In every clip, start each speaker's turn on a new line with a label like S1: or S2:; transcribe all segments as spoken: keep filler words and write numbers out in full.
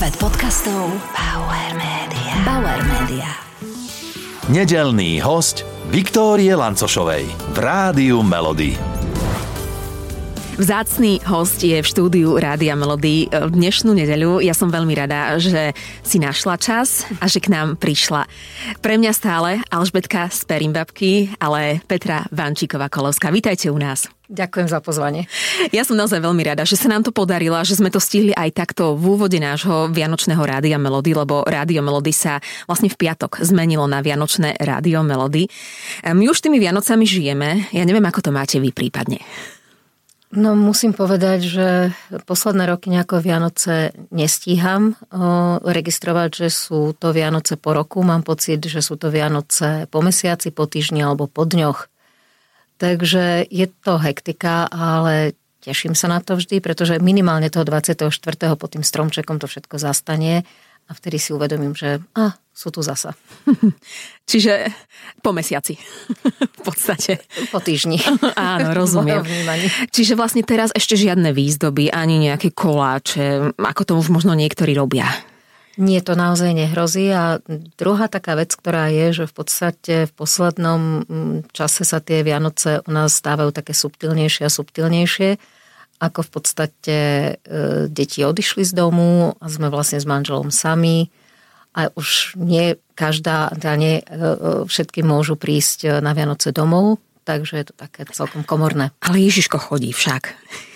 S1: Svet podcastov Bauer Media. Bauer Media.
S2: Nedeľný hosť Viktórie Lancošovej v Rádiu Melody.
S3: Vzácny host je v štúdiu Rádia Melody v dnešnú nedeľu. Ja som veľmi rada, že si našla čas a že k nám prišla. Pre mňa stále Alžbetka z Perimbabky, ale Petra Vančíková-Kolovská. Vítajte u nás.
S4: Ďakujem za pozvanie.
S3: Ja som naozaj veľmi rada, že sa nám to podarilo, že sme to stihli aj takto v úvode nášho vianočného Rádia Melody, lebo Rádio Melody sa vlastne v piatok zmenilo na vianočné Rádio Melody. My už tými Vianocami žijeme. Ja neviem, ako to máte vy prípadne.
S4: No musím povedať, že posledné roky nejako Vianoce nestíham o, registrovať, že sú to Vianoce po roku. Mám pocit, že sú to Vianoce po mesiaci, po týždni alebo po dňoch. Takže je to hektika, ale teším sa na to vždy, pretože minimálne toho dvadsiateho štvrtého pod tým stromčekom to všetko zastane a vtedy si uvedomím, že a, sú tu zasa.
S3: Čiže po mesiaci v podstate.
S4: Po týždni.
S3: Áno, rozumiem. Čiže vlastne teraz ešte žiadne výzdoby, ani nejaké koláče, ako to už možno niektorí robia.
S4: Nie, to naozaj nehrozí. A druhá taká vec, ktorá je, že v podstate v poslednom čase sa tie Vianoce u nás stávajú také subtilnejšie a subtilnejšie, ako v podstate e, deti odišli z domu a sme vlastne s manželom sami a už nie každá, teda nie e, všetky môžu prísť na Vianoce domov, takže je to také celkom komorné.
S3: Ale Ježiško chodí však.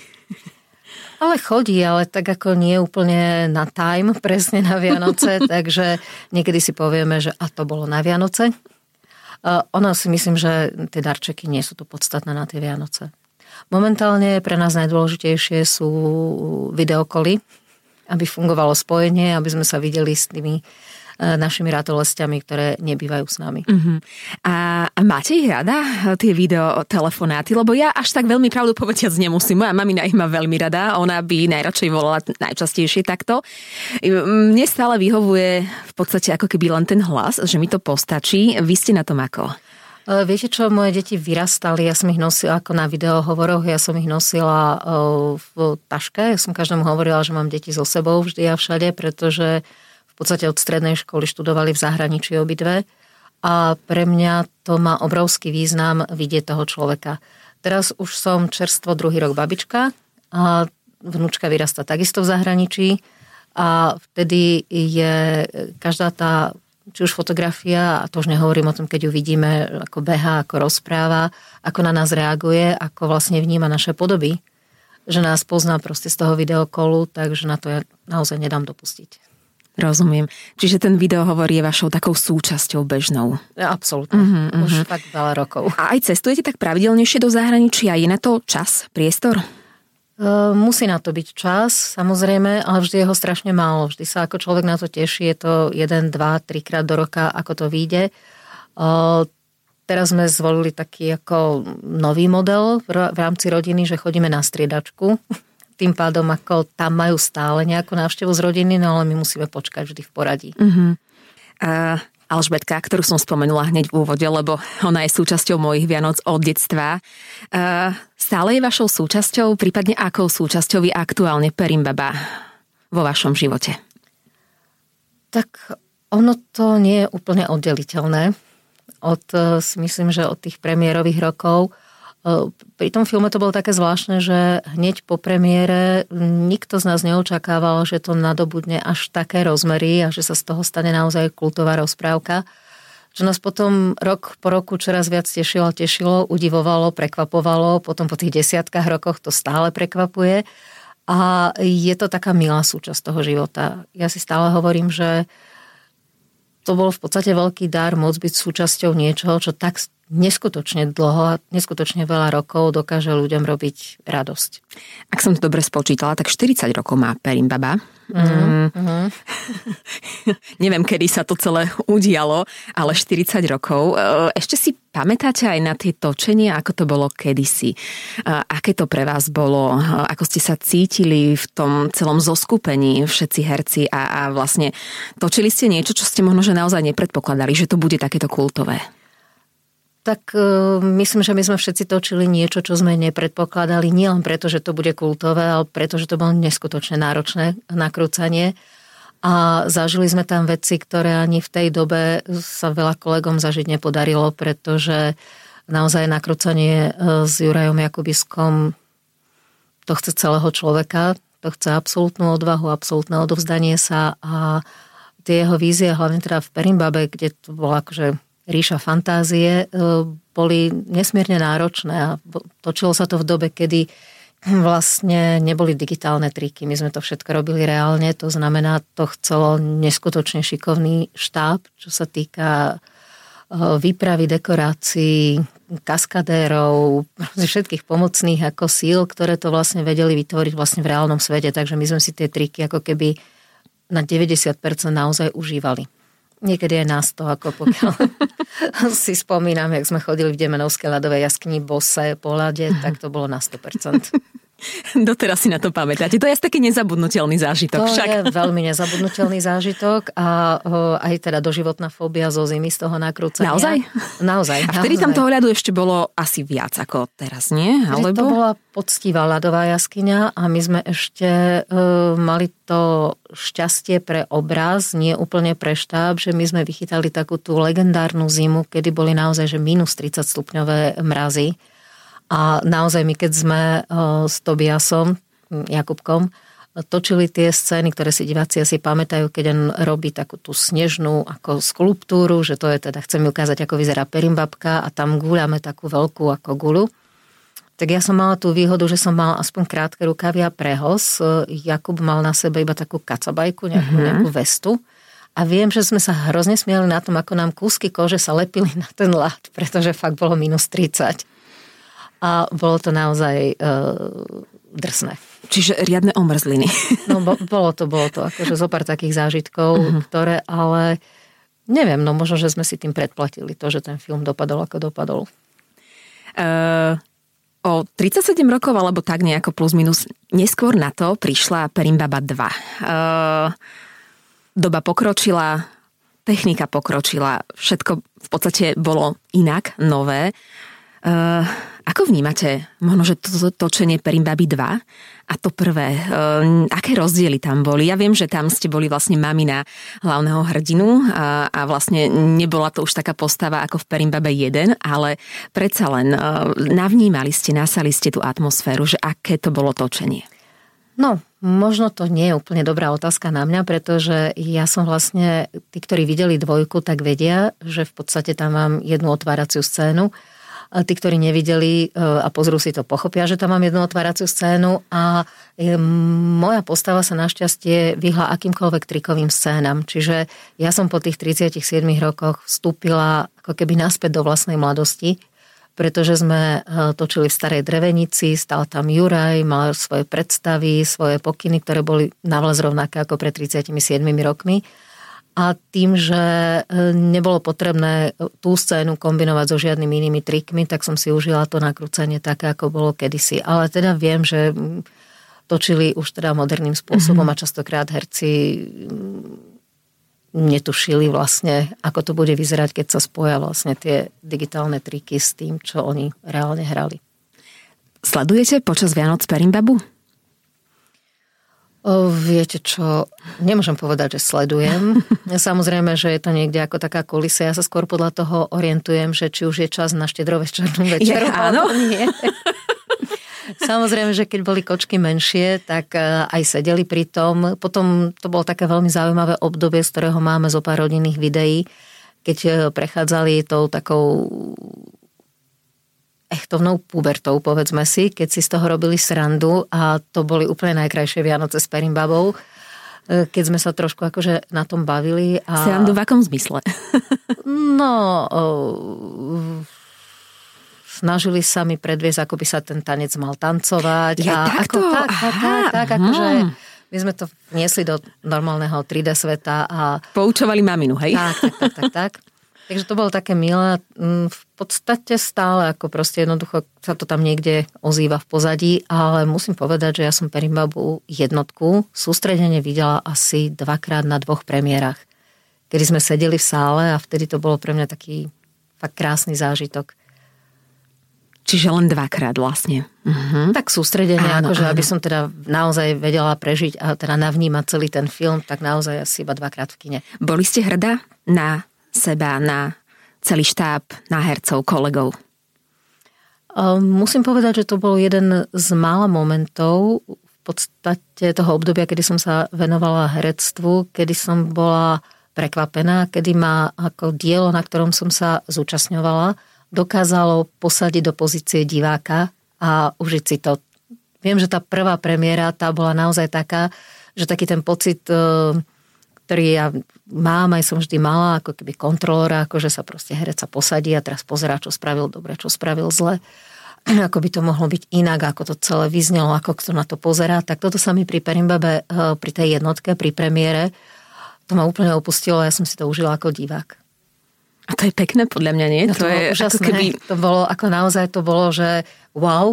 S4: Ale chodí, ale tak ako nie úplne na time, presne na Vianoce, takže niekedy si povieme, že a to bolo na Vianoce. Ono si myslím, že tie darčeky nie sú to podstatné na tie Vianoce. Momentálne pre nás najdôležitejšie sú videokoly, aby fungovalo spojenie, aby sme sa videli s tými našimi ratolestiami, ktoré nebývajú s nami. Uh-huh.
S3: A, a máte ich rada, tie videotelefonáty? Lebo ja až tak veľmi pravdu povediac nemusím. Moja mamina ich má veľmi rada, ona by najradšej volala najčastejšie takto. Mne stále vyhovuje v podstate ako keby len ten hlas, že mi to postačí. Vy ste na tom ako?
S4: Viete čo, moje deti vyrastali, ja som ich nosila ako na videohovoroch, ja som ich nosila v taške, ja som každému hovorila, že mám deti so sebou vždy a všade, pretože v podstate od strednej školy študovali v zahraničí obidve a pre mňa to má obrovský význam vidieť toho človeka. Teraz už som čerstvo druhý rok babička a vnúčka vyrastá takisto v zahraničí a vtedy je každá tá, či už fotografia, a to už nehovorím o tom, keď ju vidíme, ako behá, ako rozpráva, ako na nás reaguje, ako vlastne vníma naše podoby, že nás pozná proste z toho videokolu, takže na to ja naozaj nedám dopustiť.
S3: Rozumiem. Čiže ten videohovor je vašou takou súčasťou bežnou.
S4: Absolútne. Uh-huh, Už uh-huh. fakt veľa rokov.
S3: A aj cestujete tak pravidelnejšie do zahraničia? Je na to čas, priestor?
S4: Uh, musí na to byť čas, samozrejme, ale vždy je ho strašne málo. Vždy sa ako človek na to teší. Je to jeden, dva, trikrát do roka, ako to vyjde. Uh, teraz sme zvolili taký ako nový model v rámci rodiny, že chodíme na striedačku. Tým pádom, ako tam majú stále nejakú návštevu z rodiny, no ale my musíme počkať vždy v poradí. Uh-huh.
S3: Uh, Alžbetka, ktorú som spomenula hneď v úvode, lebo ona je súčasťou mojich Vianoc od detstva. Uh, stále je vašou súčasťou, prípadne akou súčasťou je aktuálne Perimbaba vo vašom živote?
S4: Tak ono to nie je úplne oddeliteľné. Od, si myslím, že od tých premiérových rokov. Pri tom filme to bolo také zvláštne, že hneď po premiére nikto z nás neočakával, že to nadobudne až také rozmery a že sa z toho stane naozaj kultová rozprávka. Že nás potom rok po roku čoraz viac tešilo, tešilo, udivovalo, prekvapovalo, potom po tých desiatkách rokoch to stále prekvapuje a je to taká milá súčasť toho života. Ja si stále hovorím, že to bol v podstate veľký dar môcť byť súčasťou niečoho, čo tak neskutočne dlho a neskutočne veľa rokov dokáže ľuďom robiť radosť.
S3: Ak som to dobre spočítala, tak štyridsať rokov má Perimbaba. Mm. Mm. Neviem, kedy sa to celé udialo, ale štyridsať rokov. Ešte si pamätáte aj na tie točenia, ako to bolo kedysi? Aké to pre vás bolo? Ako ste sa cítili v tom celom zoskupení všetci herci a, a vlastne točili ste niečo, čo ste možno že naozaj nepredpokladali, že to bude takéto kultové?
S4: Tak myslím, že my sme všetci točili niečo, čo sme nepredpokladali, nielen preto, že to bude kultové, ale preto, že to bolo neskutočne náročné nakrúcanie. A zažili sme tam veci, ktoré ani v tej dobe sa veľa kolegom zažiť nepodarilo, pretože naozaj nakrúcanie s Jurajom Jakubiskom to chce celého človeka, to chce absolútnu odvahu, absolútne odovzdanie sa a tie jeho vízie, hlavne teda v Perimbabe, kde to bola akože ríša fantázie, boli nesmierne náročné a točilo sa to v dobe, kedy vlastne neboli digitálne triky. My sme to všetko robili reálne, to znamená, to chcelo neskutočne šikovný štáb, čo sa týka výpravy, dekorácií, kaskadérov, všetkých pomocných ako síl, ktoré to vlastne vedeli vytvoriť vlastne v reálnom svete. Takže my sme si tie triky ako keby na deväťdesiat percent naozaj užívali. Niekedy aj nás to, ako pokiaľ si spomínam, jak sme chodili v Demenovskej ľadovej jaskyni bose po ľade, tak to bolo na sto percent.
S3: Doteraz si na to pamätáte. To je taký nezabudnutelný zážitok.
S4: To
S3: však.
S4: je veľmi nezabudnutelný zážitok a o, aj teda doživotná fóbia zo zimy z toho nakrúcania.
S3: Naozaj?
S4: Naozaj.
S3: A vtedy
S4: naozaj.
S3: tam toho ľadu ešte bolo asi viac ako teraz, nie?
S4: Alebo... To bola poctivá ľadová jaskyňa a my sme ešte e, mali to šťastie pre obraz, nie úplne pre štáb, že my sme vychytali takú tú legendárnu zimu, kedy boli naozaj že mínus tridsať stupňové mrazy. A naozaj my, keď sme s Tobiasom Jakubkom točili tie scény, ktoré si diváci asi pamätajú, keď on robí takú tú snežnú ako skulptúru, že to je teda, chcem ukázať, ako vyzerá Perimbabka a tam guľame takú veľkú ako guľu. Tak ja som mala tú výhodu, že som mala aspoň krátke rukavy a prehos. Jakub mal na sebe iba takú kacabajku, nejakú, mm-hmm. nejakú vestu. A viem, že sme sa hrozne smiali na tom, ako nám kúsky kože sa lepili na ten ľad, pretože fakt bolo mínus tridsať. A bolo to naozaj uh, drsné.
S3: Čiže riadne omrzliny.
S4: No bo, bolo to, bolo to akože zopár takých zážitkov, uh-huh. ktoré ale neviem, no možno, že sme si tým predplatili to, že ten film dopadol ako dopadol.
S3: Uh, o tridsaťsedem rokov, alebo tak nejako plus minus, neskôr na to prišla Perimbaba dva. Uh, doba pokročila, technika pokročila, všetko v podstate bolo inak, nové. Uh, ako vnímate možno, že to točenie Perimbaby dva a to prvé? Uh, aké rozdiely tam boli? Ja viem, že tam ste boli vlastne mamina hlavného hrdinu a, a vlastne nebola to už taká postava ako v Perimbabe jeden, ale predsa len uh, navnímali ste, nasali ste tú atmosféru, že aké to bolo točenie?
S4: No, možno to nie je úplne dobrá otázka na mňa, pretože ja som vlastne, tí, ktorí videli dvojku, tak vedia, že v podstate tam mám jednu otváraciu scénu. A tí, ktorí nevideli a pozrú si to, pochopia, že tam mám jednu otváraciu scénu a moja postava sa našťastie vyhla akýmkoľvek trikovým scénam. Čiže ja som po tých tridsiatich siedmich rokoch vstúpila ako keby naspäť do vlastnej mladosti, pretože sme točili v starej drevenici, stal tam Juraj, mal svoje predstavy, svoje pokyny, ktoré boli navľaz rovnaké ako pred tridsiatimi siedmimi rokmi. A tým, že nebolo potrebné tú scénu kombinovať so žiadnymi inými trikmi, tak som si užila to nakrúcanie také, ako bolo kedysi. Ale teda viem, že točili už teda moderným spôsobom mm-hmm. a častokrát herci netušili vlastne, ako to bude vyzerať, keď sa spoja vlastne tie digitálne triky s tým, čo oni reálne hrali.
S3: Sledujete počas Vianoc Perimbabu?
S4: O, viete čo, nemôžem povedať, že sledujem. Samozrejme, že je to niekde ako taká kulisa. Ja sa skôr podľa toho orientujem, že či už je čas na štedrovečernú večeru.
S3: Ja, áno.
S4: Nie. Samozrejme, že keď boli kočky menšie, tak aj sedeli pri tom. Potom to bolo také veľmi zaujímavé obdobie, z ktorého máme zo pár rodinných videí, keď prechádzali tou takou echtovnou pubertou, povedzme si, keď si z toho robili srandu a to boli úplne najkrajšie Vianoce s Perimbabou, keď sme sa trošku akože na tom bavili. A...
S3: Srandu v akom zmysle?
S4: No, o, snažili sa mi predviesť, ako by sa ten tanec mal tancovať.
S3: Ja,
S4: a
S3: takto?
S4: Ako, tak, tak, tak, tak, akože my sme to vniesli do normálneho tri dé sveta a...
S3: Poučovali maminu, hej?
S4: Tak, tak, tak, tak, tak. Takže to bolo také milé. V podstate stále, ako proste jednoducho sa to tam niekde ozýva v pozadí, ale musím povedať, že ja som Perimbabu jednotku sústredene videla asi dvakrát na dvoch premiérach, kedy sme sedeli v sále a vtedy to bolo pre mňa taký fakt krásny zážitok.
S3: Čiže len dvakrát vlastne. Uh-huh.
S4: Tak sústredenie, áno, akože áno. Aby som teda naozaj vedela prežiť a teda navnímať celý ten film, tak naozaj asi iba dvakrát v kine.
S3: Boli ste hrdá na seba, na celý štáb, na hercov, kolegov?
S4: Um, musím povedať, že to bol jeden z mála momentov v podstate toho obdobia, kedy som sa venovala herectvu, kedy som bola prekvapená, kedy ma ako dielo, na ktorom som sa zúčastňovala, dokázalo posadiť do pozície diváka a užiť si to. Viem, že tá prvá premiéra, tá bola naozaj taká, že taký ten pocit, ktorý ja mám, aj som vždy mala, ako keby kontrolóra, ako že sa proste herec sa posadí a teraz pozerá, čo spravil dobre, čo spravil zle. Ako by to mohlo byť inak, ako to celé vyznelo, ako kto na to pozerá. Tak toto sa mi pri Perimbabe, pri tej jednotke, pri premiére, to ma úplne opustilo a ja som si to užila ako divák.
S3: A to je pekné podľa mňa, nie?
S4: No to, to je úžasné. Ako keby... To bolo, ako naozaj to bolo, že wow.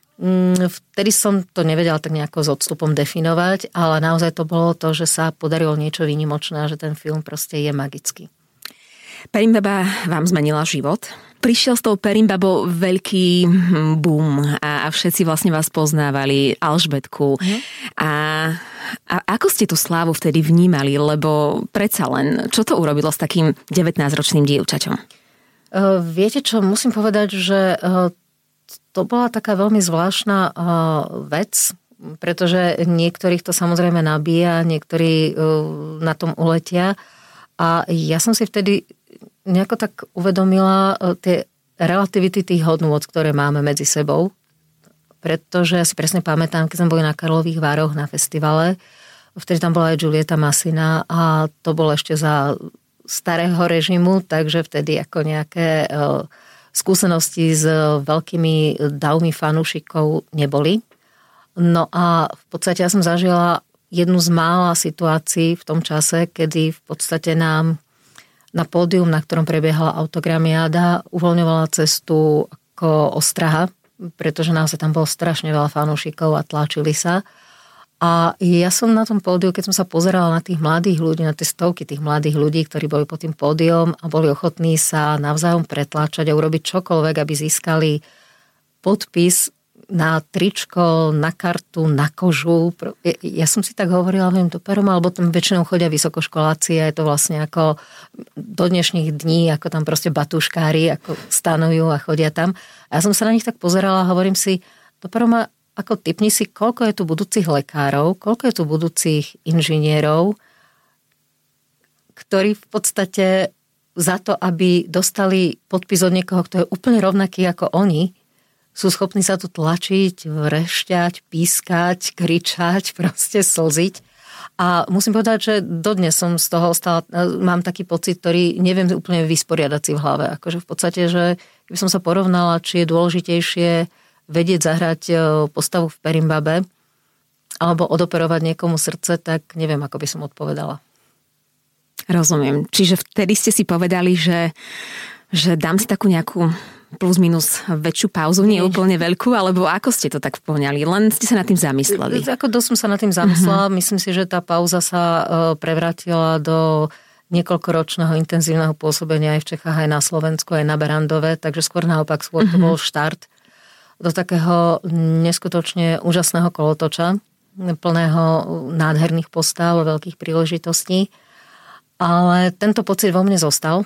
S4: Vtedy som to nevedela tak nejako s odstupom definovať, ale naozaj to bolo to, že sa podarilo niečo výnimočné a že ten film proste je magický.
S3: Perimbaba vám zmenila život. Prišiel s tou Perimbabou veľký boom a všetci vlastne vás poznávali, Alžbetku. Mm. A, a ako ste tú slávu vtedy vnímali? Lebo predsa len, čo to urobilo s takým devätnásťročným dievčaťom?
S4: Uh, viete čo, musím povedať, že uh, to bola taká veľmi zvláštna uh, vec, pretože niektorých to samozrejme nabíja, niektorí uh, na tom uletia. A ja som si vtedy nejako tak uvedomila tie relativity tých hodnôt, ktoré máme medzi sebou. Pretože ja si presne pamätám, keď sme boli na Karlových Vároch na festivale, vtedy tam bola aj Julieta Masina a to bolo ešte za starého režimu, takže vtedy ako nejaké skúsenosti s veľkými davmi fanúšikov neboli. No a v podstate ja som zažila jednu z mála situácií v tom čase, kedy v podstate nám na pódium, na ktorom prebiehala autogramiáda, uvoľňovala cestu ako ostraha, pretože naozaj tam bolo strašne veľa fanúšikov a tlačili sa. A ja som na tom pódiu, keď som sa pozerala na tých mladých ľudí, na tie stovky tých mladých ľudí, ktorí boli pod tým pódium a boli ochotní sa navzájom pretláčať a urobiť čokoľvek, aby získali podpis na tričko, na kartu, na kožu. Ja som si tak hovorila, viem, to perom, alebo tam väčšinou chodia vysokoškoláci a je to vlastne ako do dnešných dní, ako tam proste batúškári, ako stanujú a chodia tam. A ja som sa na nich tak pozerala a hovorím si, to perom, ako tipni si, koľko je tu budúcich lekárov, koľko je tu budúcich inžinierov, ktorí v podstate za to, aby dostali podpis od niekoho, kto je úplne rovnaký ako oni, sú schopní sa tu tlačiť, vrešťať, pískať, kričať, proste slziť. A musím povedať, že dodnes som z toho ostala, mám taký pocit, ktorý neviem úplne vysporiadať si v hlave. Akože v podstate, že keby som sa porovnala, či je dôležitejšie vedieť zahrať postavu v Perimbabe alebo odoperovať niekomu srdce, tak neviem, ako by som odpovedala.
S3: Rozumiem. Čiže vtedy ste si povedali, že, že dám si takú nejakú plus minus väčšiu pauzu, nie úplne veľkú, alebo ako ste to tak poňali? Len ste sa nad tým zamysleli? Ako
S4: dosť som sa nad tým zamyslela. Uh-huh. Myslím si, že tá pauza sa prevrátila do niekoľkoročného intenzívneho pôsobenia aj v Čechách, aj na Slovensku, aj na Berandove, takže skôr naopak, skôr to uh-huh. bol štart do takého neskutočne úžasného kolotoča, plného nádherných postav, veľkých príležitostí. Ale tento pocit vo mne zostal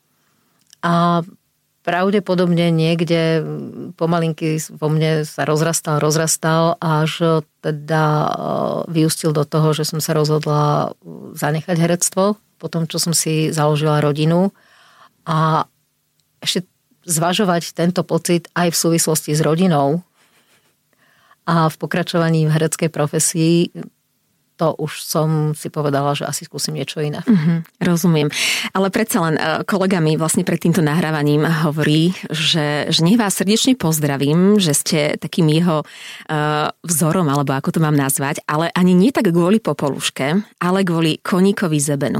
S4: a pravdepodobne niekde pomalinky vo mne sa rozrastal, rozrastal, až teda vyústil do toho, že som sa rozhodla zanechať herectvo, po tom, čo som si založila rodinu a ešte zvažovať tento pocit aj v súvislosti s rodinou a v pokračovaní v hereckej profesii, to už som si povedala, že asi skúsim niečo iné.
S3: Mm-hmm, rozumiem. Ale predsa len kolega mi vlastne pred týmto nahrávaním hovorí, že, že nech vás srdečne pozdravím, že ste takým jeho uh, vzorom, alebo ako to mám nazvať, ale ani nie tak kvôli Popoluške, ale kvôli koníkovi Zebenu.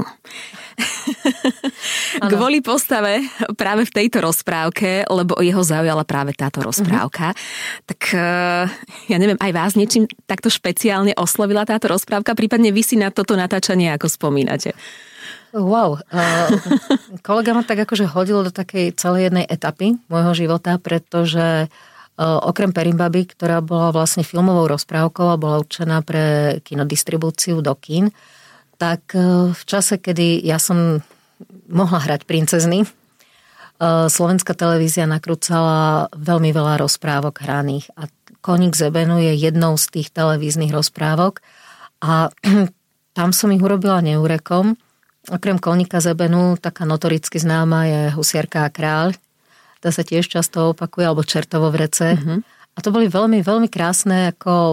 S3: Kvôli postave práve v tejto rozprávke, lebo jeho zaujala práve táto rozprávka. Mm-hmm. Tak uh, ja neviem, aj vás niečím takto špeciálne oslovila táto rozprávka? Prípadne vy si na toto natáčanie ako spomínate?
S4: Wow. Uh, kolega ma tak akože hodil do takej celej jednej etapy môjho života, pretože Okrem Perimbaby, ktorá bola vlastne filmovou rozprávkou a bola určená pre kinodistribúciu do kín, tak v čase, kedy ja som mohla hrať princezny, slovenská televízia nakrúcala veľmi veľa rozprávok hraných a Koník z ebenu je jednou z tých televíznych rozprávok a tam som ich urobila neúrekom. Okrem Koníka z ebenu taká notoricky známa je Husiarka a kráľ. Tá sa tiež často opakuje, alebo Čertovo vrece. Mm-hmm. A to boli veľmi, veľmi krásne ako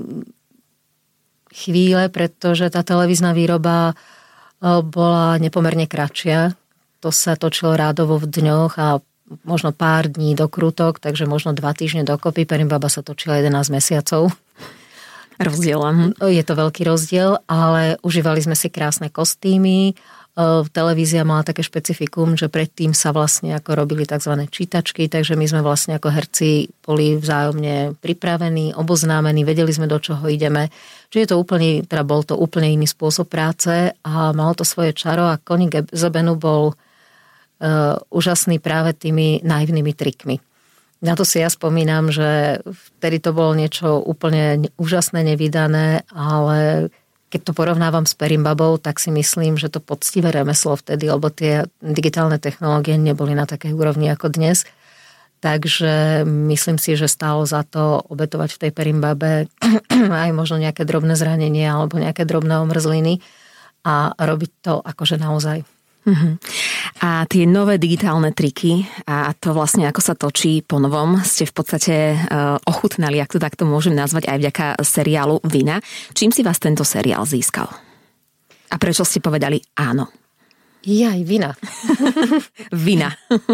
S4: chvíle, pretože tá televízna výroba bola nepomerne kratšia. To sa točilo rádovo v dňoch a možno pár dní do krútok, takže možno dva týždne dokopy. Perimbaba sa točila jedenásť mesiacov.
S3: Rozdiel.
S4: Je to veľký rozdiel, ale užívali sme si krásne kostýmy. Televízia mala také špecifikum, že predtým sa vlastne ako robili tzv. Čítačky, takže my sme vlastne ako herci boli vzájomne pripravení, oboznámení, vedeli sme, do čoho ideme. Čiže to úplne, teda bol to úplne iný spôsob práce a malo to svoje čaro a Koník z ebenu bol uh, úžasný práve tými naivnými trikmi. Na to si ja spomínam, že vtedy to bolo niečo úplne úžasné, nevydané, ale keď to porovnávam s Perimbabou, tak si myslím, že to poctivé remeslo vtedy, lebo tie digitálne technológie neboli na takej úrovni ako dnes. Takže myslím si, že stálo za to obetovať v tej Perimbabe aj možno nejaké drobné zranenie alebo nejaké drobné omrzliny a robiť to akože naozaj.
S3: Uh-huh. A tie nové digitálne triky a to vlastne ako sa točí po novom ste v podstate uh, ochutnali, ak to takto môžem nazvať, aj vďaka seriálu Vina. Čím si vás tento seriál získal? A prečo ste povedali áno?
S4: Jaj, Vina.
S3: Vina.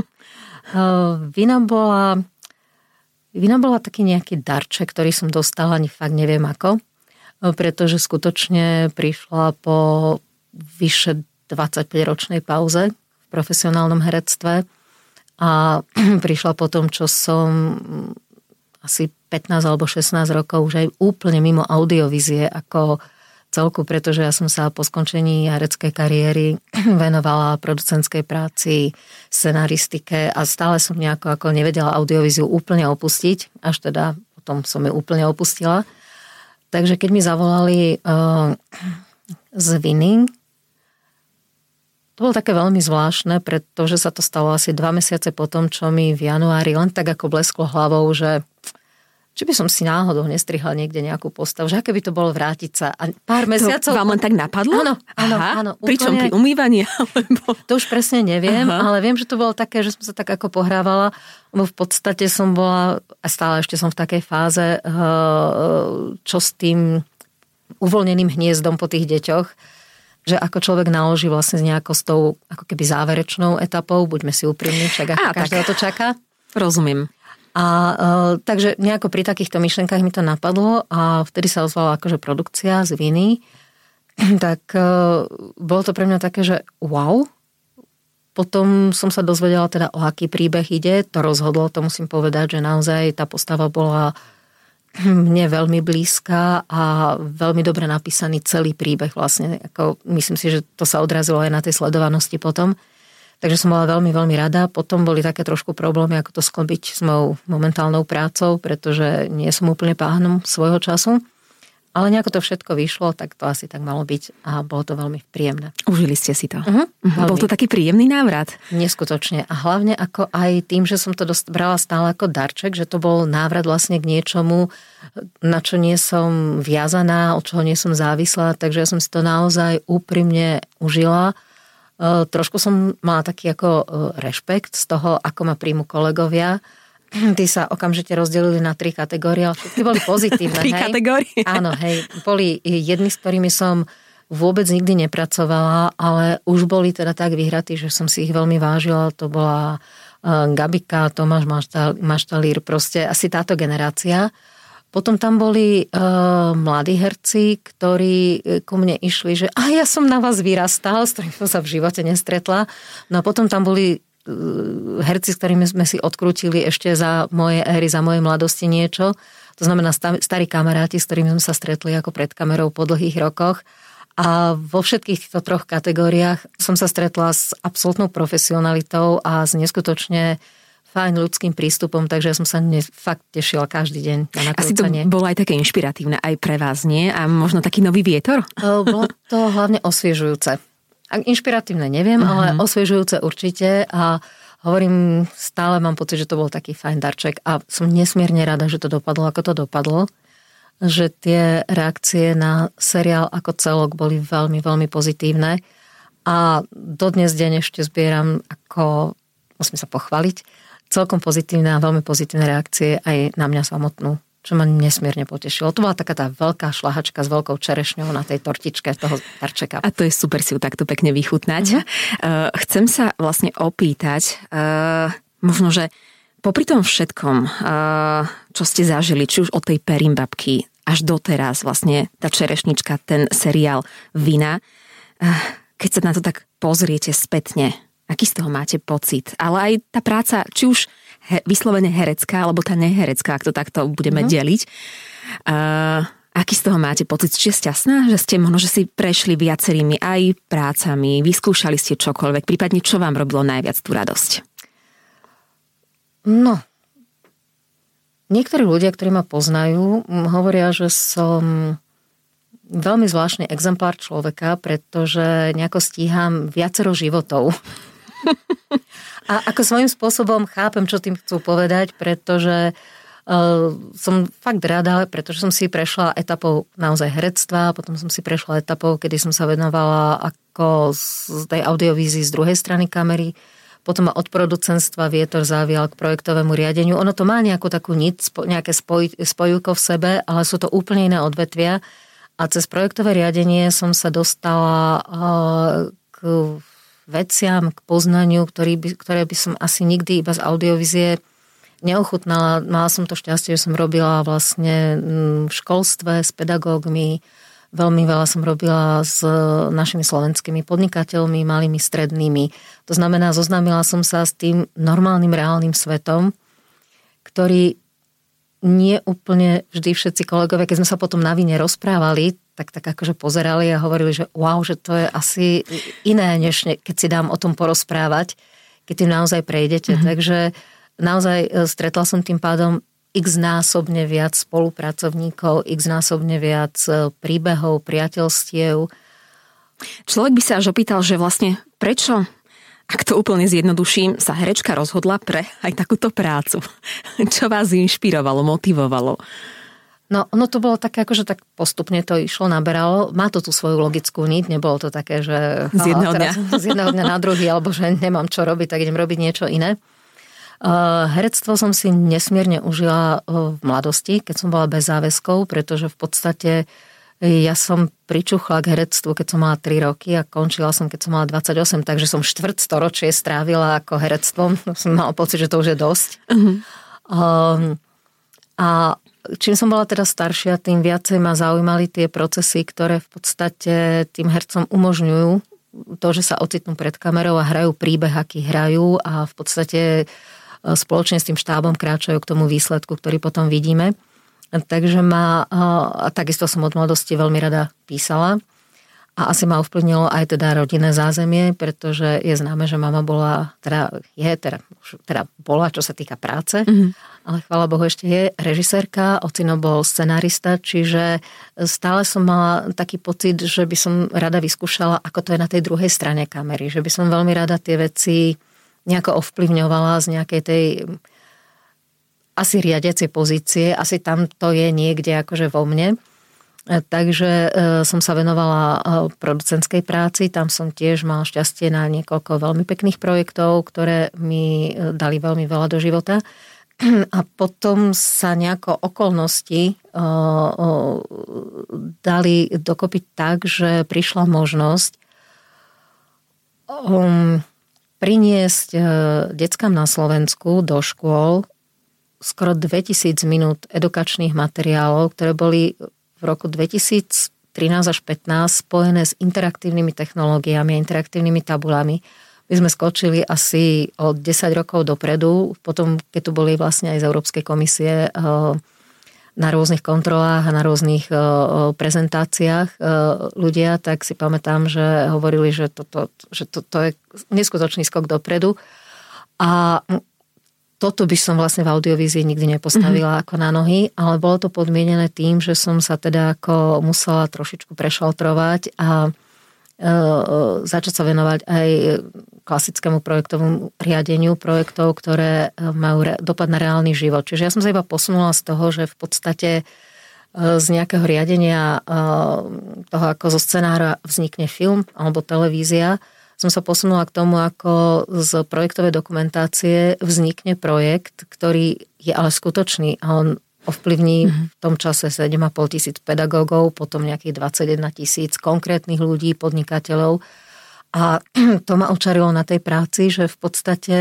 S4: uh, Vina bola Vina bola taký nejaký darček, ktorý som dostala, ani fakt neviem ako, pretože skutočne prišla po vyše dvadsaťpäťročnej pauze v profesionálnom herectve a prišla po tom, čo som asi pätnásť alebo šestnásť rokov už aj úplne mimo audiovízie ako celku, pretože ja som sa po skončení hereckej kariéry venovala producentskej práci, scenaristike a stále som nejako ako nevedela audiovíziu úplne opustiť, až teda potom som ju úplne opustila. Takže keď mi zavolali uh, z Viny, to bolo také veľmi zvláštne, pretože sa to stalo asi dva mesiace potom, čo mi v januári len tak ako blesklo hlavou, že či by som si náhodou nestrihla niekde nejakú postavu, že aké by to bolo vrátiť sa. A pár mesiacov...
S3: To vám len tak napadlo?
S4: Áno, áno, áno.
S3: Pričom pri umývaní? Alebo...
S4: To už presne neviem, Aha. ale viem, že to bolo také, že som sa tak ako pohrávala, lebo v podstate som bola, a stále ešte som v takej fáze, čo s tým uvoľneným hniezdom po tých deťoch, že ako človek naloží vlastne s nejakou s tou ako keby záverečnou etapou, buďme si úprimní, však ako každého to čaká.
S3: Rozumiem.
S4: A uh, takže nejako pri takýchto myšlenkách mi to napadlo a vtedy sa ozvala akože produkcia z Viny. Tak uh, bolo to pre mňa také, že wow. Potom som sa dozvedela teda, o aký príbeh ide. To rozhodlo, to musím povedať, že naozaj tá postava bola mne veľmi blízka a veľmi dobre napísaný celý príbeh vlastne. Ako, myslím si, že to sa odrazilo aj na tej sledovanosti potom. Takže som bola veľmi, veľmi rada. Potom boli také trošku problémy, ako to sklbiť s mojou momentálnou prácou, pretože nie som úplne páhnom svojho času. Ale nejako to všetko vyšlo, tak to asi tak malo byť a bolo to veľmi príjemné.
S3: Užili ste si to.
S4: Uh-huh.
S3: Uh-huh. Bol to taký príjemný návrat.
S4: Neskutočne. A hlavne ako aj tým, že som to dost, brala stále ako darček, že to bol návrat vlastne k niečomu, na čo nie som viazaná, od čoho nie som závislá. Takže ja som si to naozaj úprimne užila. Trošku som mala taký ako rešpekt z toho, ako ma príjmu kolegovia. Tí sa okamžite rozdelili na tri kategórie, ale všetky boli pozitívne.
S3: Tri kategórie?
S4: Áno, hej. Boli jedni, s ktorými som vôbec nikdy nepracovala, ale už boli teda tak vyhratí, že som si ich veľmi vážila. To bola Gabika, Tomáš Maštalír, proste asi táto generácia. Potom tam boli uh, mladí herci, ktorí ku mne išli, že a ja som na vás vyrastal, s ktorým som sa v živote nestretla. No a potom tam boli uh, herci, s ktorými sme si odkrútili ešte za moje éry, za moje mladosti niečo. To znamená starí kamaráti, s ktorými sme sa stretli ako pred kamerou po dlhých rokoch. A vo všetkých týchto troch kategóriách som sa stretla s absolútnou profesionalitou a s neskutočne fajn ľudským prístupom, takže ja som sa dnes fakt tešila každý deň na nakrúcanie.
S3: Asi to bolo aj také inšpiratívne aj pre vás, nie? A možno taký nový vietor?
S4: Bolo to hlavne osviežujúce. Inšpiratívne neviem, uh-huh. ale osviežujúce určite a hovorím, stále mám pocit, že to bol taký fajn darček a som nesmierne rada, že to dopadlo, ako to dopadlo. Že tie reakcie na seriál ako celok boli veľmi, veľmi pozitívne a dodnes deň ešte zbieram ako, musím sa pochváliť, celkom pozitívne a veľmi pozitívne reakcie aj na mňa samotnú, čo ma nesmierne potešilo. To bola taká tá veľká šlahačka s veľkou čerešňou na tej tortičke toho darčeka.
S3: A to je super si ju takto pekne vychutnať. Uh-huh. Uh, chcem sa vlastne opýtať, uh, možno, že popri tom všetkom, uh, čo ste zažili, či už od tej Perimbabky až doteraz, vlastne tá čerešnička, ten seriál Vina, uh, keď sa na to tak pozriete spätne, aký z toho máte pocit? Ale aj tá práca, či už he, vyslovene herecká, alebo tá neherecká, ak to takto budeme mm. deliť. Uh, aký z toho máte pocit? Či je šťastná, že ste možno, že si prešli viacerými aj prácami, vyskúšali ste čokoľvek, prípadne čo vám robilo najviac tú radosť?
S4: No, niektorí ľudia, ktorí ma poznajú, hovoria, že som veľmi zvláštny exemplár človeka, pretože nejako stíham viacero životov. A ako svojím spôsobom chápem, čo tým chcú povedať, pretože uh, som fakt rada, pretože som si prešla etapou naozaj herectva, potom som si prešla etapou, kedy som sa venovala ako z tej audiovízii z druhej strany kamery, potom ma od producentstva vietor zavial k projektovému riadeniu. Ono to má nejakú takú nit, nejaké spoj, spojúko v sebe, ale sú to úplne iné odvetvia. A cez projektové riadenie som sa dostala uh, k veciam, k poznaniu, ktorý by, ktoré by som asi nikdy iba z audiovízie neochutnala. Mala som to šťastie, že som robila vlastne v školstve s pedagógmi. Veľmi veľa som robila s našimi slovenskými podnikateľmi, malými, strednými. To znamená, zoznámila som sa s tým normálnym, reálnym svetom, ktorý nie úplne vždy všetci kolegovia, keď sme sa potom na Vine rozprávali, tak, tak akože pozerali a hovorili, že wow, že to je asi iné, než keď si dám o tom porozprávať, keď tým naozaj prejdete. Mm-hmm. Takže naozaj stretla som tým pádom x-násobne viac spolupracovníkov, x-násobne viac príbehov, priateľstiev.
S3: Človek by sa až opýtal, že vlastne prečo, ak to úplne zjednoduším, sa herečka rozhodla pre aj takúto prácu. Čo vás inšpirovalo, motivovalo?
S4: No, ono to bolo také, akože tak postupne to išlo, naberalo. Má to tú svoju logickú nit, nebolo to také, že
S3: z jedného dňa,
S4: z jedného dňa na druhý, alebo že nemám čo robiť, tak idem robiť niečo iné. Uh, herectvo som si nesmierne užila uh, v mladosti, keď som bola bez záväzkov, pretože v podstate ja som pričuchla k herectvu, keď som mala tri roky a končila som, keď som mala dvadsaťosem, takže som štvrť storočie strávila ako herectvom. Som mala pocit, že to už je dosť. Uh-huh. Um, a čím som bola teda staršia, tým viacej ma zaujímali tie procesy, ktoré v podstate tým hercom umožňujú to, že sa ocitnú pred kamerou a hrajú príbeh, aký hrajú a v podstate spoločne s tým štábom kráčajú k tomu výsledku, ktorý potom vidíme. Takže ma, a takisto som od mladosti veľmi rada písala a asi ma ovplyvnilo aj teda rodinné zázemie, pretože je známe, že mama bola, teda je, teda, teda bola, čo sa týka práce, mm-hmm. ale chvála Bohu ešte je režisérka, ocino bol scenárista, čiže stále som mala taký pocit, že by som rada vyskúšala, ako to je na tej druhej strane kamery, že by som veľmi rada tie veci nejako ovplyvňovala z nejakej tej asi riadiacej pozície, asi tam to je niekde akože vo mne. Takže e, som sa venovala e, producentskej práci, tam som tiež mala šťastie na niekoľko veľmi pekných projektov, ktoré mi e, dali veľmi veľa do života. A potom sa nejako okolnosti e, e, dali dokopy tak, že prišla možnosť um, priniesť e, deckám na Slovensku do škôl skoro dvetisíc minút edukačných materiálov, ktoré boli v roku dvetisíctrinásť až pätnásť spojené s interaktívnymi technológiami a interaktívnymi tabulami. My sme skočili asi o desať rokov dopredu, potom keď tu boli vlastne aj z Európskej komisie na rôznych kontrolách a na rôznych prezentáciách ľudia, tak si pamätám, že hovorili, že toto, že toto je neskutočný skok dopredu. A toto by som vlastne v audiovízii nikdy nepostavila mm-hmm. ako na nohy, ale bolo to podmienené tým, že som sa teda ako musela trošičku prešaltrovať a e, začať sa venovať aj klasickému projektovému riadeniu projektov, ktoré majú re, dopad na reálny život. Čiže ja som sa iba posunula z toho, že v podstate e, z nejakého riadenia e, toho, ako zo scenára vznikne film alebo televízia, som sa posunula k tomu, ako z projektovej dokumentácie vznikne projekt, ktorý je ale skutočný a on ovplyvní mm-hmm. v tom čase sedem a pol tisíc pedagógov, potom nejakých dvadsaťjeden tisíc konkrétnych ľudí, podnikateľov. A to ma očarilo na tej práci, že v podstate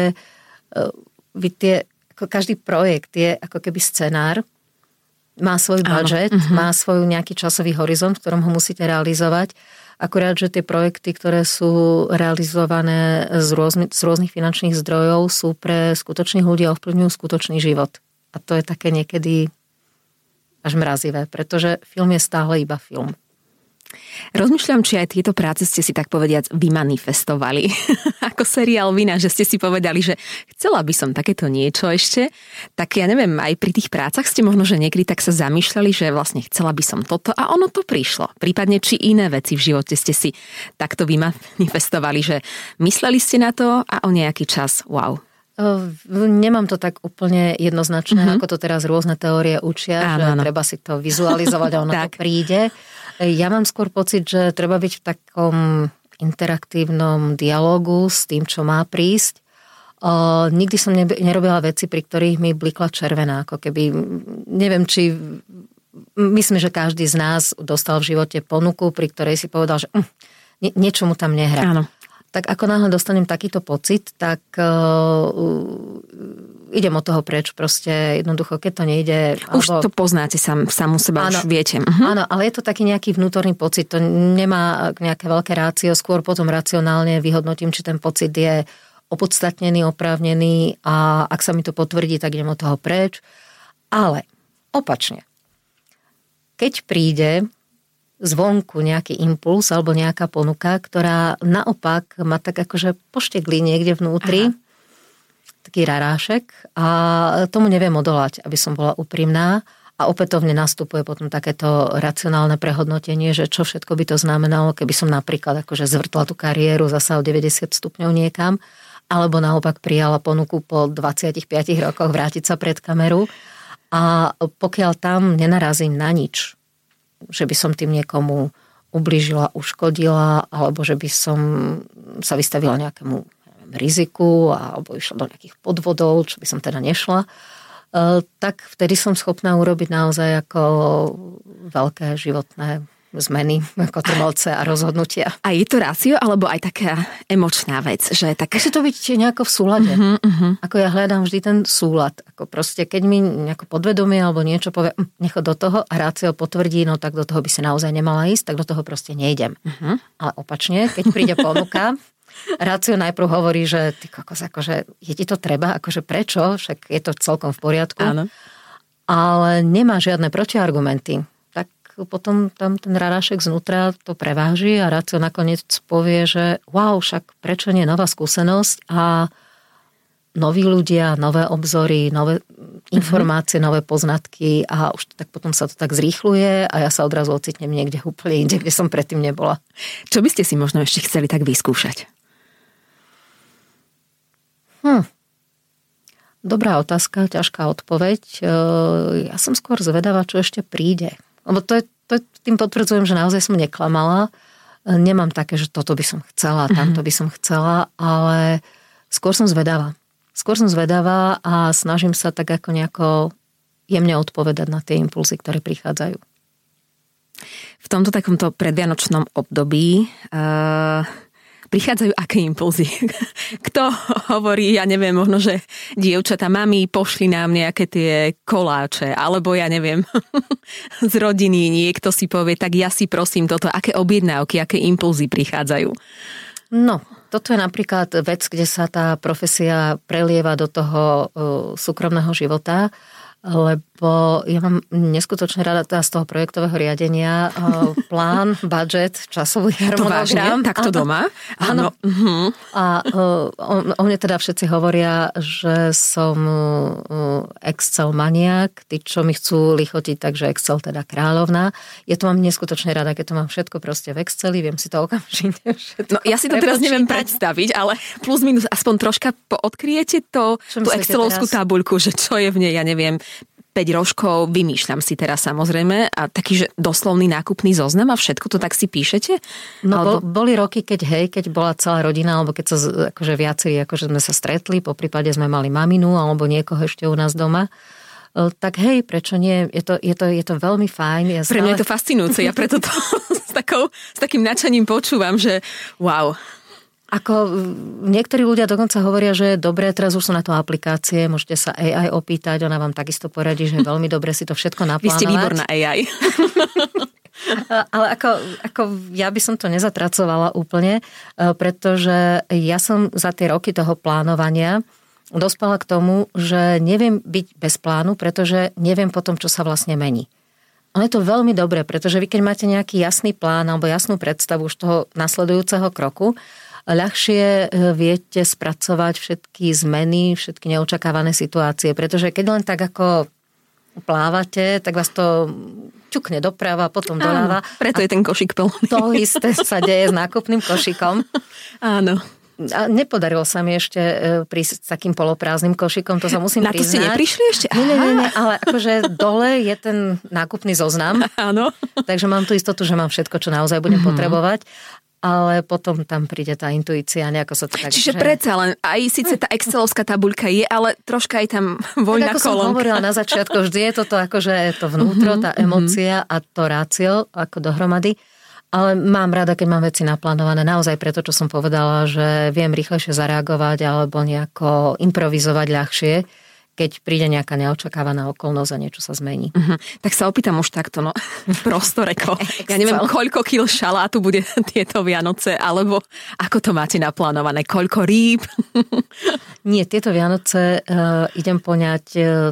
S4: vy tie, ako každý projekt je ako keby scenár, má svoj budget, mm-hmm. má svoj nejaký časový horizont, v ktorom ho musíte realizovať. Akurát, že tie projekty, ktoré sú realizované z, rôzny, z rôznych finančných zdrojov, sú pre skutočných ľudí a ovplyvňujú skutočný život. A to je také niekedy až mrazivé, pretože film je stále iba film.
S3: Rozmýšľam, či aj tieto práce ste si tak povediac vymanifestovali. Ako seriál Vina, že ste si povedali, že chcela by som takéto niečo ešte. Tak ja neviem, aj pri tých prácach ste možno, že niekedy tak sa zamýšľali, že vlastne chcela by som toto a ono to prišlo. Prípadne, či iné veci v živote ste si takto vymanifestovali, že mysleli ste na to a o nejaký čas, wow.
S4: Nemám to tak úplne jednoznačné, mm-hmm. ako to teraz rôzne teórie učia, áno, že áno. Treba si to vizualizovať a ono to príde. Ja mám skôr pocit, že treba byť v takom interaktívnom dialogu s tým, čo má prísť. Uh, nikdy som ne- nerobila veci, pri ktorých mi blikla červená. Ako keby, neviem, či... Myslím, že každý z nás dostal v živote ponuku, pri ktorej si povedal, že hm, nie, niečo mu tam nehrá. Áno. Tak ako náhle dostanem takýto pocit, tak uh, idem od toho preč. Proste jednoducho, keď to nejde...
S3: Už
S4: alebo...
S3: to poznáte sam, samú seba, áno, už viete.
S4: Uh-huh. Áno, ale je to taký nejaký vnútorný pocit. To nemá nejaké veľké rácio. Skôr potom racionálne vyhodnotím, či ten pocit je opodstatnený, oprávnený a ak sa mi to potvrdí, tak idem od toho preč. Ale opačne. Keď príde zvonku nejaký impuls alebo nejaká ponuka, ktorá naopak ma tak akože pošteklí niekde vnútri, aha, taký rarášek a tomu neviem odolať, aby som bola úprimná a opätovne nastupuje potom takéto racionálne prehodnotenie, že čo všetko by to znamenalo, keby som napríklad akože zvrtla tú kariéru zasa o deväťdesiat stupňov niekam, alebo naopak prijala ponuku po dvadsiatich piatich rokoch vrátiť sa pred kameru a pokiaľ tam nenarazím na nič, že by som tým niekomu ublížila, uškodila, alebo že by som sa vystavila nejakému neviem, riziku, alebo išla do nejakých podvodov, čo by som teda nešla, tak vtedy som schopná urobiť naozaj ako veľké životné zmeny, ako trvalce a rozhodnutia.
S3: A je to rácio, alebo aj taká emočná vec? Že tak...
S4: Musí to byť nejako v súlade. Uh-huh, uh-huh. Ako ja hľadám vždy ten súlad. Ako proste, keď mi nejako podvedomie alebo niečo povie, nechod do toho a rácio potvrdí, no tak do toho by si naozaj nemala ísť, tak do toho proste nejdem. Uh-huh. Ale opačne, keď príde ponuka, rácio najprv hovorí, že ty kokos, akože je ti to treba, akože prečo, však je to celkom v poriadku. Áno. Ale nemá žiadne protiargumenty. Potom tam ten rarášek znútra to preváži a rácio nakoniec povie, že wow, však prečo nie nová skúsenosť a noví ľudia, nové obzory, nové informácie, nové poznatky a už tak potom sa to tak zrýchluje a ja sa odrazu ocitnem niekde úplne inde, kde som predtým nebola.
S3: Čo by ste si možno ešte chceli tak vyskúšať?
S4: Hm. Dobrá otázka, ťažká odpoveď. Ja som skôr zvedavá, čo ešte príde. Lebo to je, to je, tým potvrdzujem, že naozaj som neklamala. Nemám také, že toto by som chcela, tamto by som chcela, ale skôr som zvedavá. Skôr som zvedavá a snažím sa tak ako nejako jemne odpovedať na tie impulzy, ktoré prichádzajú.
S3: V tomto takomto predvianočnom období uh... prichádzajú aké impulzy? Kto hovorí, ja neviem, možno, že dievčatá, mami, pošli nám nejaké tie koláče, alebo ja neviem, z rodiny niekto si povie, tak ja si prosím toto, aké objednávky, aké impulzy prichádzajú?
S4: No, toto je napríklad vec, kde sa tá profesia prelieva do toho uh, súkromného života, lebo lebo ja mám neskutočne rada teda z toho projektového riadenia plán, budget, časový harmonogram.
S3: Takto doma?
S4: Áno.
S3: Uh-huh.
S4: A o, o mne teda všetci hovoria, že som Excel maniak, tí, čo mi chcú lichotiť, takže Excel teda kráľovná. Ja to mám neskutočne rada, keď to mám všetko proste v Exceli, viem si to okamžite všetko.
S3: No ja si to teraz neviem predstaviť, ale plus minus aspoň troška odkryjete to, tú excelovskú teraz? Tabuľku, že čo je v nej, ja neviem, päť rožkov, vymýšľam si teraz samozrejme, a taký, že doslovný nákupný zoznam a všetko to tak si píšete?
S4: No
S3: alebo...
S4: boli roky, keď hej, keď bola celá rodina, alebo keď sa akože viacerí, akože sme sa stretli, po prípade sme mali maminu, alebo niekoho ešte u nás doma, tak hej, prečo nie? Je to, je to, je to veľmi fajn. Ja
S3: Pre mňa je to fascinujúce, ja preto to s, takou, s takým nadšením počúvam, že wow.
S4: Ako niektorí ľudia dokonca hovoria, že dobre, teraz už sú na to aplikácie, môžete sa á í opýtať, ona vám takisto poradí, že je veľmi dobre si to všetko naplánovať.
S3: Vy ste výborná á í.
S4: Ale ako, ako ja by som to nezatracovala úplne, pretože ja som za tie roky toho plánovania dospela k tomu, že neviem byť bez plánu, pretože neviem potom, čo sa vlastne mení. Ale je to veľmi dobré, pretože vy keď máte nejaký jasný plán alebo jasnú predstavu už toho nasledujúceho kroku, ľahšie viete spracovať všetky zmeny, všetky neočakávané situácie, pretože keď len tak ako plávate, tak vás to ťukne doprava, potom doľava.
S3: Preto je ten košík plný.
S4: To isté sa deje s nákupným košíkom.
S3: Áno.
S4: A nepodarilo sa mi ešte prísť s takým poloprázdnym košíkom, to sa musím
S3: Na to
S4: priznať.
S3: ste neprišli ešte?
S4: Nie, nie, nie, nie, ale akože dole je ten nákupný zoznam.
S3: Áno.
S4: Takže mám tu istotu, že mám všetko, čo naozaj budem mm-hmm. potrebovať. Ale potom tam príde tá intuícia, nejako sa to tak...
S3: Čiže
S4: že...
S3: predsa len, aj síce tá excelovská tabuľka je, ale troška aj tam voľná kolónka.
S4: Tak ako som hovorila na začiatku, vždy je toto akože to vnútro, tá emócia a to rácio ako dohromady. Ale mám rada, keď mám veci naplánované naozaj preto, čo som povedala, že viem rýchlejšie zareagovať alebo nejako improvizovať ľahšie, keď príde nejaká neočakávaná okolnosť a niečo sa zmení.
S3: Uh-huh. Tak sa opýtam už takto, no, prostoreko. Ja neviem, koľko kil šalátu bude tieto Vianoce, alebo ako to máte naplánované, koľko rýb?
S4: Nie, tieto Vianoce uh, idem poňať uh,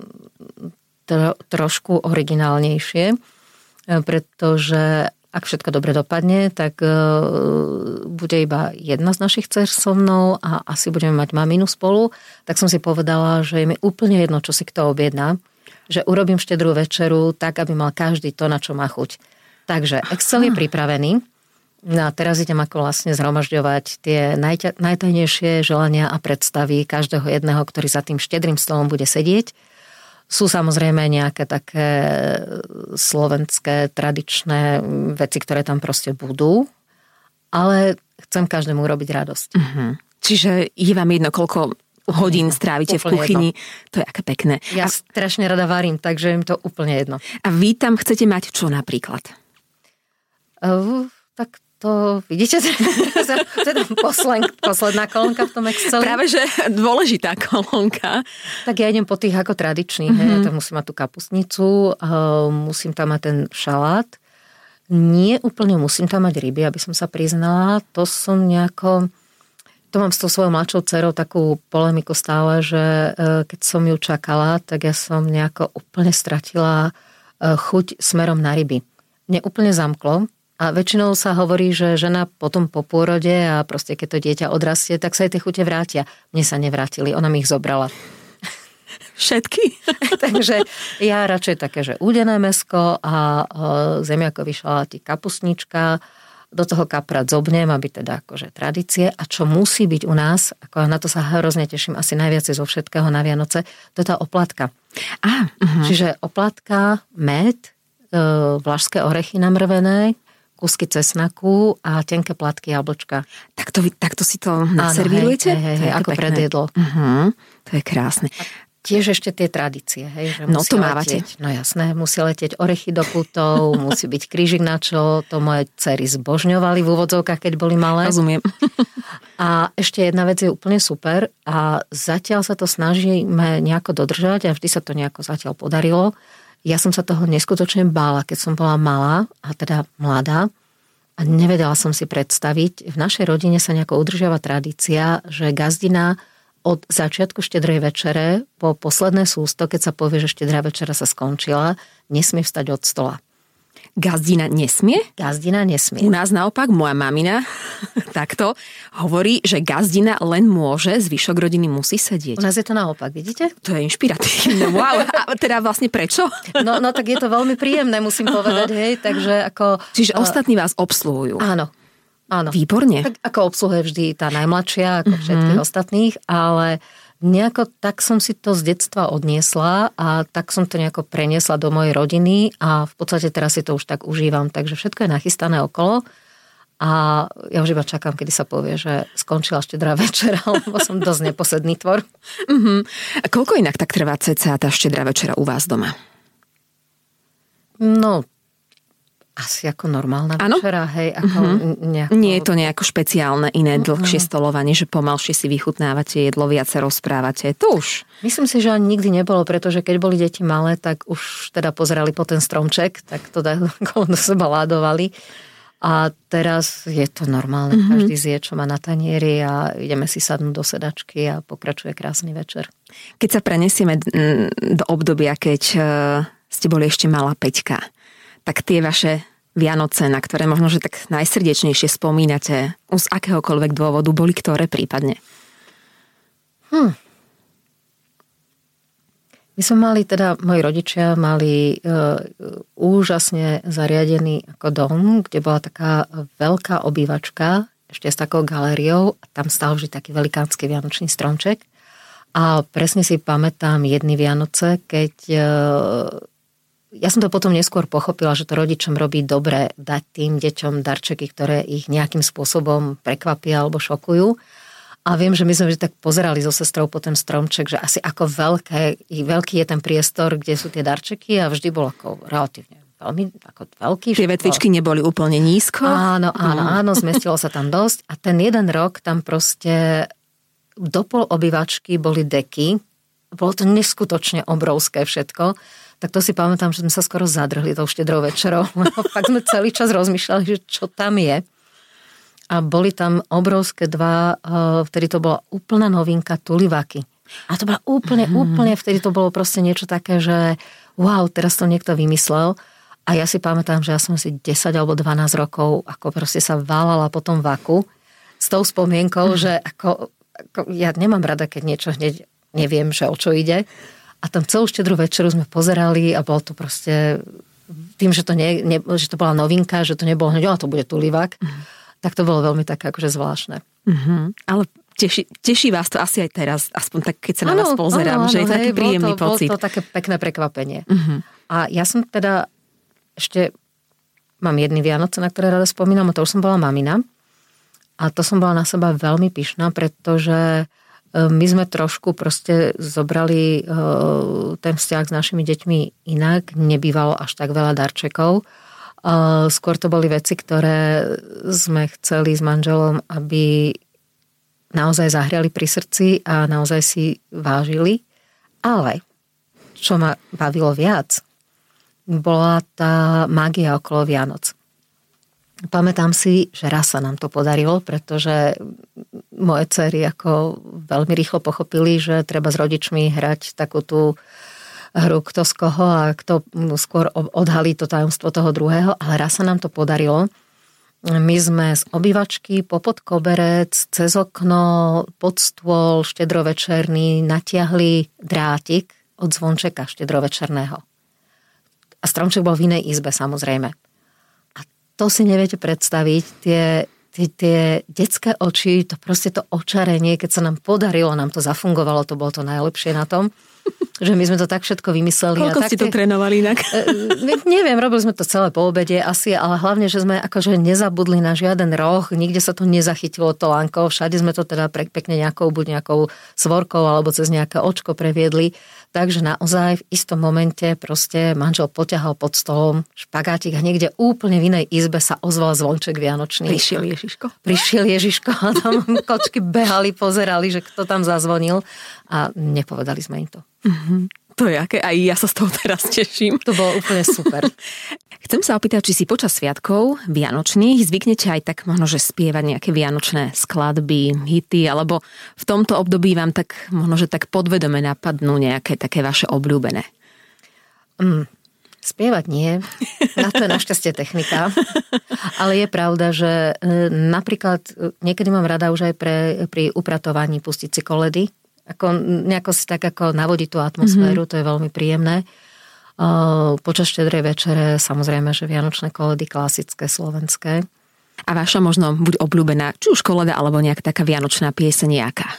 S4: tro, trošku originálnejšie, uh, pretože ak všetko dobre dopadne, tak uh, bude iba jedna z našich dcer so mnou a asi budeme mať maminu spolu. Tak som si povedala, že je mi úplne jedno, čo si kto objedná, že urobím štedrú večeru tak, aby mal každý to, na čo má chuť. Takže Excel je pripravený. No a teraz idem ako vlastne zhromažďovať tie najťa, najtajnejšie želania a predstavy každého jedného, ktorý za tým štedrým stolom bude sedieť. Sú samozrejme nejaké také slovenské, tradičné veci, ktoré tam proste budú, ale chcem každému urobiť radosť.
S3: Uh-huh. Čiže je vám jedno, koľko hodín strávite v kuchyni. Jedno. To je aké pekné.
S4: Ja a... strašne rada varím, takže im to úplne jedno.
S3: A vy tam chcete mať čo napríklad?
S4: Uh, tak to vidíte, to je poslen, posledná kolónka v tom Exceli.
S3: Práve, že dôležitá kolónka.
S4: Tak ja idem po tých ako tradičných. Mm-hmm. Ja tam musím mať tú kapustnicu, musím tam mať ten šalát. Nie úplne musím tam mať ryby, aby som sa priznala. To som nejako... To mám s tou svojou mladšou dcerou takú polemiku stále, že keď som ju čakala, tak ja som nejako úplne stratila chuť smerom na ryby. Mne úplne zamklo. A väčšinou sa hovorí, že žena potom po pôrode a proste keď to dieťa odrastie, tak sa aj tie chute vrátia. Mne sa nevrátili, ona mi ich zobrala.
S3: Všetky?
S4: Takže ja radšej také, že údené mäsko a zemiakový šalátik, kapustnička, do toho kaprať zobnem, aby teda akože tradície. A čo musí byť u nás, ako na to sa hrozne teším asi najviac zo všetkého na Vianoce, to je tá oplatka.
S3: Ah, uh-huh.
S4: Čiže oplatka, med, vlašské orechy namrvené, kúsky cesnaku a tenké platky jablčka.
S3: Takto, takto si to naservírujete?
S4: Áno, hej, hej, hej, ako predjedlo.
S3: Uh-huh. To je krásne.
S4: A tiež ešte tie tradície, hej, že
S3: no to mávate.
S4: Letieť, no jasné, musí letieť orechy do putov, musí byť krížik na čo, to moje dcery zbožňovali v úvodzovkách, keď boli malé.
S3: Rozumiem.
S4: A ešte jedna vec je úplne super a zatiaľ sa to snažíme nejako dodržať a vždy sa to nejako zatiaľ podarilo. Ja som sa toho neskutočne bála, keď som bola malá, a teda mladá, a nevedela som si predstaviť. V našej rodine sa nejako udržiava tradícia, že gazdina od začiatku štedrej večere po posledné sústo, keď sa povie, že štedrá večera sa skončila, nesmie vstať od stola.
S3: Gazdina nesmie?
S4: Gazdina nesmie.
S3: U nás naopak moja mamina takto hovorí, že gazdina len môže, zvyšok rodiny musí sedieť.
S4: U nás je to naopak, vidíte?
S3: To je inšpiratívne. Wow. A teda vlastne prečo?
S4: No, no tak je to veľmi príjemné, musím povedať, hej. Takže ako...
S3: Čiže uh, ostatní vás obsluhujú.
S4: Áno. Áno.
S3: Výborne.
S4: Tak ako obsluhuje vždy tá najmladšia, ako všetkých mm-hmm. ostatných, ale nejako tak som si to z detstva odniesla a tak som to nejako preniesla do mojej rodiny a v podstate teraz si to už tak užívam. Takže všetko je nachystané okolo a ja už iba čakám, kedy sa povie, že skončila štedrá večera, lebo som dosť neposedný tvor.
S3: Uh-huh. A koľko inak tak trvá cca tá štedrá večera u vás doma?
S4: No, asi ako normálna ano? večera, hej. Ako uh-huh. nejako...
S3: Nie je to nejako špeciálne iné dlhšie uh-huh. stolovanie, že pomalšie si vychutnávate jedlo, viac sa rozprávate. To už.
S4: Myslím si, že ani nikdy nebolo, pretože keď boli deti malé, tak už teda pozerali po ten stromček, tak to okolo do seba ládovali. A teraz je to normálne. Uh-huh. Každý zje, čo má na tanieri a ideme si sadnúť do sedačky a pokračuje krásny večer.
S3: Keď sa prenesieme do obdobia, keď ste boli ešte malá Peťka, tak tie vaše Vianoce, na ktoré možno, že tak najsrdečnejšie spomínate, z akéhokoľvek dôvodu, boli ktoré prípadne? Hm.
S4: My sme mali, teda moji rodičia mali e, úžasne zariadený ako dom, kde bola taká veľká obývačka, ešte s takou galériou, a tam stál vždy taký velikánsky vianočný stromček. A presne si pamätám jedny Vianoce, keď... E, Ja som to potom neskôr pochopila, že to rodičom robí dobre dať tým deťom darčeky, ktoré ich nejakým spôsobom prekvapia alebo šokujú. A viem, že my sme vždy tak pozerali so sestrou po ten stromček, že asi ako veľké, veľký je ten priestor, kde sú tie darčeky a vždy bol ako relatívne veľmi ako veľký.
S3: Tie vetvičky neboli úplne nízko.
S4: Áno, áno, áno, zmestilo sa tam dosť. A ten jeden rok tam proste do pol obývačky boli deky. Bolo to neskutočne obrovské všetko. Tak to si pamätám, že sme sa skoro zadrhli tou štedrou večerou. Fakt sme celý čas rozmýšľali, že čo tam je. A boli tam obrovské dva, vtedy to bola úplná novinka, tulivaky. A to bola úplne, mm. úplne, vtedy to bolo proste niečo také, že wow, teraz to niekto vymyslel. A ja si pamätám, že ja som si desať alebo dvanásť rokov ako proste sa válala po tom vaku s tou spomienkou, mm. že ako, ako ja nemám rada, keď niečo hneď neviem, že o čo ide. A tam celú štedrú večeru sme pozerali a bol to proste tým, že to, nie, ne, že to bola novinka, že to nebolo hneď, to bude tulivák, mm. tak to bolo veľmi také akože zvláštne.
S3: Mm-hmm. Ale teší, teší vás to asi aj teraz, aspoň tak, keď sa na ano, vás pozerám, ano, že ano, je taký hej, príjemný
S4: to,
S3: pocit.
S4: Bolo to také pekné prekvapenie.
S3: Mm-hmm.
S4: A ja som teda ešte, mám jedny Vianoce, na ktoré rada spomínam, a to už som bola mamina. A to som bola na seba veľmi pyšná, pretože my sme trošku proste zobrali ten vzťah s našimi deťmi inak. Nebývalo až tak veľa darčekov. Skôr to boli veci, ktoré sme chceli s manželom, aby naozaj zahriali pri srdci a naozaj si vážili. Ale čo ma bavilo viac, bola tá mágia okolo Vianoc. Pamätám si, že raz sa nám to podarilo, pretože moje dcery ako veľmi rýchlo pochopili, že treba s rodičmi hrať takú tú hru kto z koho a kto skôr odhalí to tajomstvo toho druhého, ale raz sa nám to podarilo. My sme z obývačky popod koberec, cez okno, pod stôl štedrovečerný natiahli drátik od zvončeka štedrovečerného. A stromček bol v inej izbe, samozrejme. To si neviete predstaviť, tie, tie, tie detské oči, to proste to očarenie, keď sa nám podarilo, nám to zafungovalo, to bolo to najlepšie na tom, že my sme to tak všetko vymysleli.
S3: Koľko a ste to trénovali inak?
S4: Ne, neviem, robili sme to celé po obede asi, ale hlavne, že sme akože nezabudli na žiaden roh, nikde sa to nezachytilo to lanko, všade sme to teda pekne nejakou, buď nejakou svorkou alebo cez nejaké očko previedli. Takže naozaj v istom momente proste manžel poťahal pod stolom špagátik a niekde úplne v inej izbe sa ozval zvonček vianočný.
S3: Prišiel Ježiško.
S4: Prišiel Ježiško a tam kočky behali, pozerali, že kto tam zazvonil a nepovedali sme im to.
S3: Mm-hmm. To je aké, aj ja sa z toho teraz teším.
S4: To bolo úplne super.
S3: Chcem sa opýtať, či si počas sviatkov vianočných zvyknete aj tak možno, že spievať nejaké vianočné skladby, hity, alebo v tomto období vám tak možno, že tak podvedome napadnú nejaké také vaše obľúbené?
S4: Mm, spievať nie, na to je našťastie technika. Ale je pravda, že napríklad niekedy mám rada už aj pre, pri upratovaní pustiť si koledy. Ako, nejako si tak ako navodiť tú atmosféru, mm-hmm. to je veľmi príjemné. Uh, počas štedrej večere samozrejme, že vianočné koledy klasické, slovenské.
S3: A vaša možno buď obľúbená, či už koleda, alebo nejaká taká vianočná pieseň nejaká?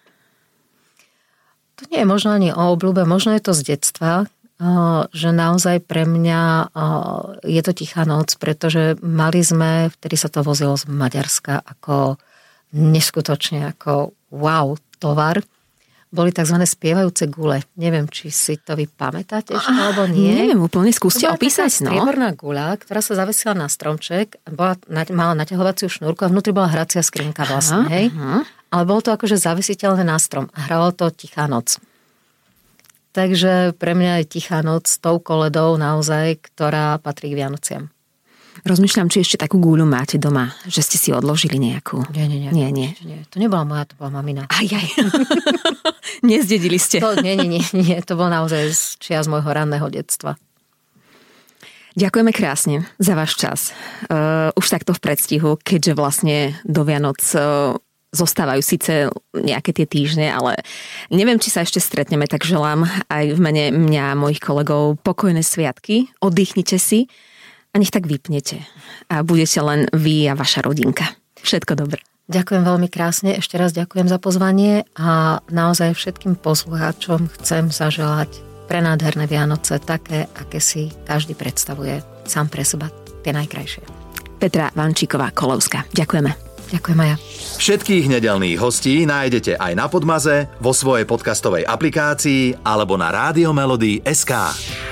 S4: To nie je možno ani o obľúbe, možno je to z detstva, uh, že naozaj pre mňa uh, je to Tichá noc, pretože mali sme, vtedy sa to vozilo z Maďarska ako neskutočne ako wow tovar. Boli tzv. Spievajúce gule. Neviem, či si to vy pamätáte ešte, alebo nie.
S3: Neviem, úplne skúste opísať.
S4: To bola strieborná guľa, ktorá sa zavesila na stromček, bola, mala naťahovaciu šnúrku a vnútri bola hracia skrinka vlastne, aha, hej. Aha. Ale bolo to akože zavisiteľné na strom a hralo to Tichá noc. Takže pre mňa je Tichá noc s tou koledou naozaj, ktorá patrí k Vianociam.
S3: Rozmýšľam, či ešte takú gúľu máte doma, že ste si odložili nejakú.
S4: Nie, nie, nie.
S3: Nie, nie.
S4: nie. To nebola moja, to bola mamina.
S3: Aj, aj. Nezdedili ste.
S4: To, nie, nie, nie, nie. To bolo naozaj z čias môjho ranného detstva.
S3: Ďakujeme krásne za váš čas. Uh, už takto v predstihu, keďže vlastne do Vianoc uh, zostávajú síce nejaké tie týždne, ale neviem, či sa ešte stretneme, tak želám aj v mene mňa a mojich kolegov pokojné sviatky, oddychnite si a nech tak vypnete. A budete len vy a vaša rodinka. Všetko dobré.
S4: Ďakujem veľmi krásne, ešte raz ďakujem za pozvanie a naozaj všetkým poslucháčom chcem zaželať prenádherné Vianoce, také, aké si každý predstavuje sám pre seba, tie najkrajšie.
S3: Petra Vančíková-Kolovská. Ďakujeme.
S4: Ďakujem aj ja.
S2: Všetkých nedeľných hostí nájdete aj na Podmaze, vo svojej podcastovej aplikácii alebo na Radiomelody bodka es ká.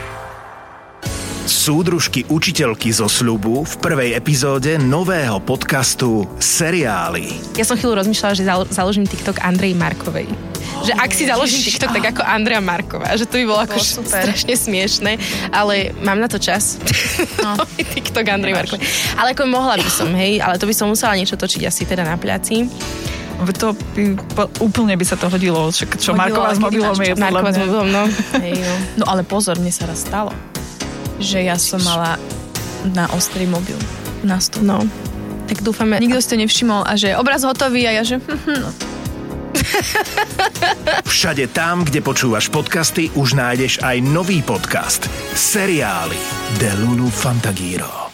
S5: Súdružky učiteľky zo sľubu v prvej epizóde nového podcastu Seriály.
S6: Ja som chvíľu rozmýšľala, že založím TikTok Andrej Markovej. Že ak si založím TikTok, tak ako Andrea Marková. Že to by bolo ako strašne smiešné, ale mám na to čas. No. TikTok Andrej Markovej. Ale ako mohla by som, hej, ale to by som musela niečo točiť asi teda na pľaci.
S7: To by, úplne by sa to hodilo, čo, čo Marková s mobilom je.
S6: Marková s mobilom, no. Hej, no.
S7: No ale pozor, mne sa raz stalo, že ja som mala na ostrý mobil na stôl.
S6: No, tak dúfame.
S7: Nikto si to nevšimol a že obraz hotový a ja že... No.
S5: Všade tam, kde počúvaš podcasty, už nájdeš aj nový podcast Seriály de Lulu Fantagiro.